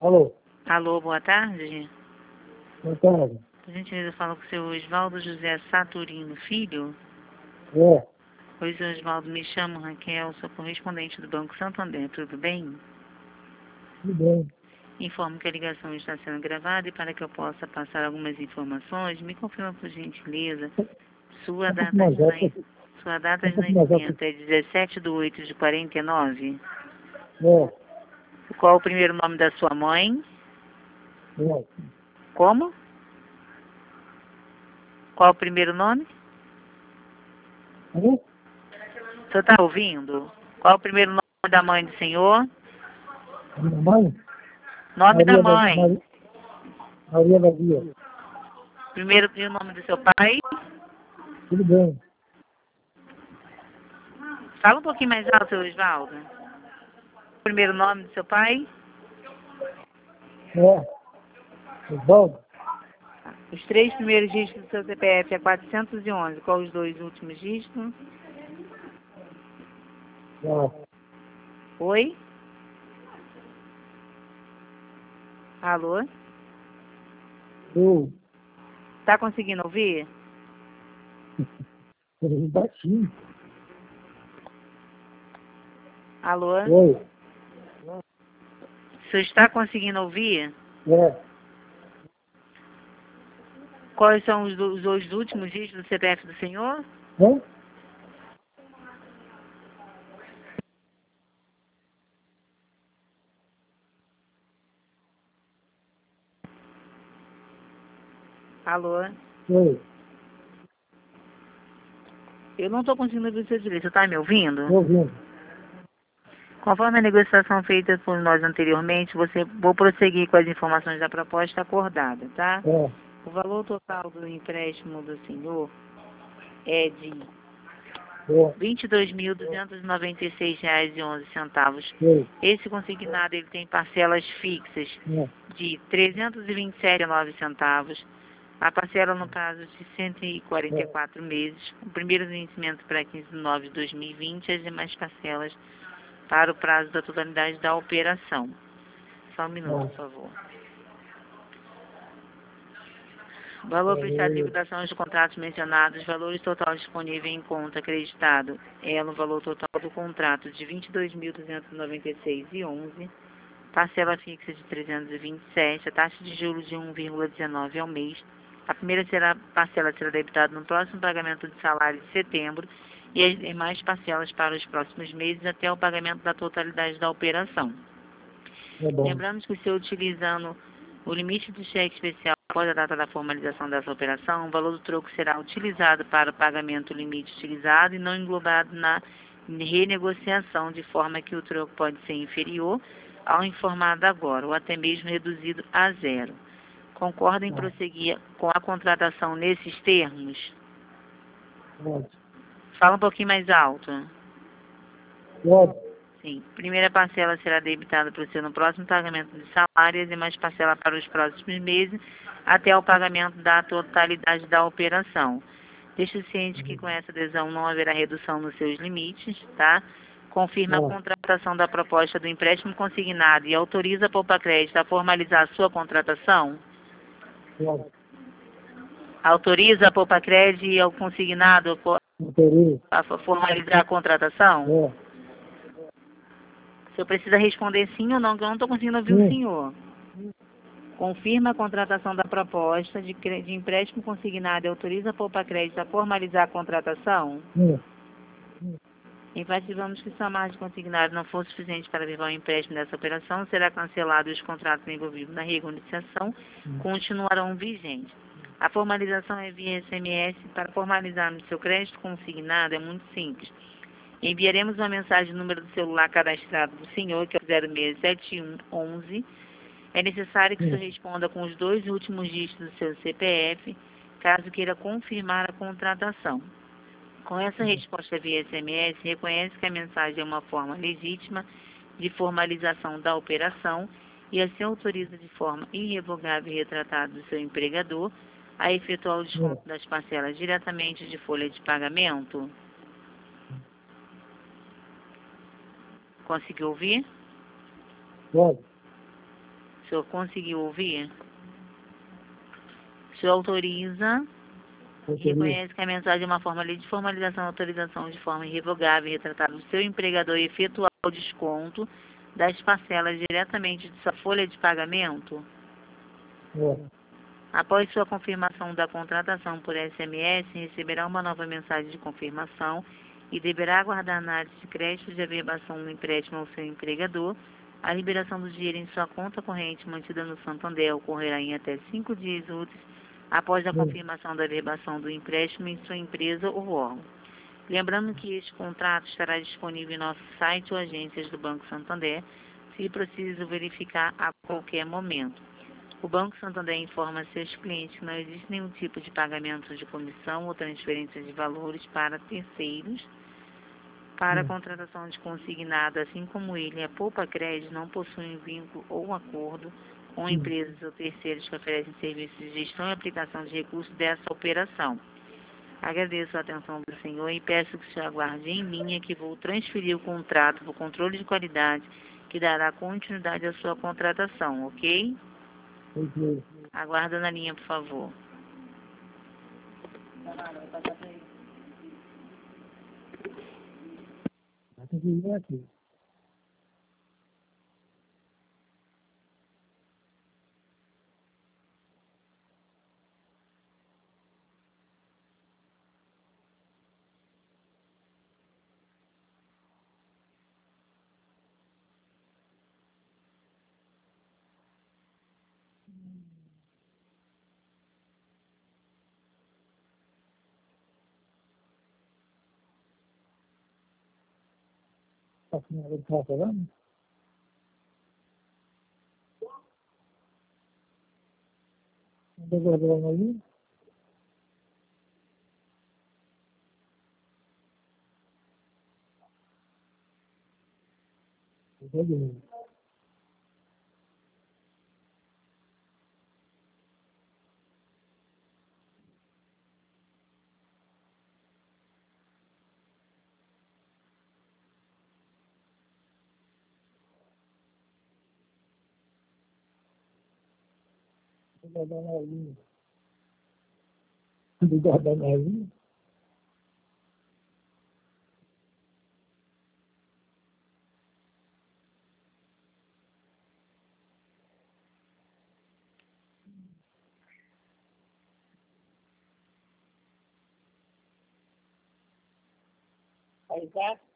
Alô, Alô, boa tarde. boa tarde. Por gentileza, eu falo com o seu Osvaldo José Saturino Filho. É, Oi, seu Osvaldo, me chamo Raquel, sou correspondente do Banco Santander, tudo bem? tudo bem. Informo que a ligação está sendo gravada e para que eu possa passar algumas informações, me confirma por gentileza sua Um pouco data mais de, alto. sua data Um de pouco mais alto. nascimento é 17/8/49. É, Qual o primeiro nome da sua mãe? é. Como? Qual o primeiro nome? Alô? O senhor está ouvindo? Qual o primeiro nome da mãe do senhor? A minha mãe? Nome da Maria, mãe. Maria Maria. Primeiro e o nome do seu pai. Tudo bem. Fala um pouquinho mais alto, seu Osvaldo. Primeiro nome do seu pai. É, Osvaldo? Os 3 primeiros dígitos do seu CPF é 411. Qual os 2 últimos dígitos? É, Oi? Alô? eu, Tá conseguindo ouvir? eu baixinho. Alô? Oi, O senhor está conseguindo ouvir? é, Quais são os 2 últimos dígitos do CPF do senhor? é? Alô? Oi, Eu não estou conseguindo ouvir o seu direito. Você está me ouvindo? tô ouvindo. Conforme a negociação feita por nós anteriormente, vou prosseguir com as informações da proposta acordada, tá? É, O valor total do empréstimo do senhor é de é, R$ 22.296,11. oi, Esse consignado ele tem parcelas fixas é, de R$ 327,09. A parcela, no caso, de 144 meses. O primeiro vencimento para 15/9/2020, as demais parcelas para o prazo da totalidade da operação. Só um minuto, por favor. Valor prestado de liquidação dos contratos mencionados, valores total disponível em conta acreditado é no valor total do contrato de R$ 22.296,11, parcela fixa de 327, a taxa de juros de 1,19 ao mês. A primeira parcela será debitada no próximo pagamento de salário de setembro e as demais parcelas para os próximos meses até o pagamento da totalidade da operação. é bom. Lembramos que se utilizando o limite do cheque especial após a data da formalização dessa operação, o valor do troco será utilizado para o pagamento do limite utilizado e não englobado na renegociação, de forma que o troco pode ser inferior ao informado agora, ou até mesmo reduzido a zero. Concorda em prosseguir com a contratação nesses termos? Pode, Fala um pouquinho mais alto. pode, Sim. Primeira parcela será debitada para o senhor no próximo pagamento de salário e demais parcela para os próximos meses, até o pagamento da totalidade da operação. Deixe ciente que com essa adesão não haverá redução nos seus limites, tá? Confirma a contratação da proposta do empréstimo consignado e autoriza a Poupa-Crédito a formalizar a sua contratação? pode. Autoriza a Poupa-Crédito e ao consignado Interesse, a formalizar a contratação? é, O senhor precisa responder sim ou não, que eu não estou conseguindo ouvir o sim, senhor. Confirma a contratação da proposta de empréstimo consignado e autoriza a Poupa-Crédito a formalizar a contratação? sim, Enfatizamos se a margem consignada não for suficiente para levar o empréstimo dessa operação, será cancelado e os contratos envolvidos na renegociação continuarão vigentes. A formalização é via SMS. Para formalizarmos seu crédito consignado é muito simples. Enviaremos uma mensagem no número do celular cadastrado do senhor, que é o 067111. É necessário que o senhor responda com os 2 últimos dígitos do seu CPF, caso queira confirmar a contratação. Com essa resposta via SMS, reconhece que a mensagem é uma forma legítima de formalização da operação e assim autoriza de forma irrevogável e retratada do seu empregador a efetuar o desconto das parcelas diretamente de folha de pagamento. Conseguiu ouvir? pode. O senhor conseguiu ouvir? O senhor autoriza e Autoria. reconhece que a mensagem é uma forma de formalização e autorização de forma irrevogável e retratada do seu empregador e efetuar o desconto das parcelas diretamente de sua folha de pagamento? É. Após sua confirmação da contratação por SMS, receberá uma nova mensagem de confirmação e deverá aguardar a análise de crédito de averbação do empréstimo ao seu empregador. A liberação do dinheiro em sua conta corrente mantida no Santander ocorrerá em até 5 dias úteis após a confirmação da averbação do empréstimo em sua empresa ou órgão. Lembrando que este contrato estará disponível em nosso site ou agências do Banco Santander, se preciso verificar a qualquer momento. O Banco Santander informa a seus clientes que não existe nenhum tipo de pagamento de comissão ou transferência de valores para terceiros. Para a contratação de consignado, assim como ele, a Poupa Crédito não possui um vínculo ou acordo com empresas ou terceiros que oferecem serviços de gestão e aplicação de recursos dessa operação. Agradeço a atenção do senhor e peço que o senhor aguarde em linha que vou transferir o contrato para o controle de qualidade que dará continuidade à sua contratação, ok? Ok. Aguarda na linha, por favor. Tem que ir aqui. A senhora está falando? Não está falando ali? Está bem. Está dando ali. Está dando ali? Exato.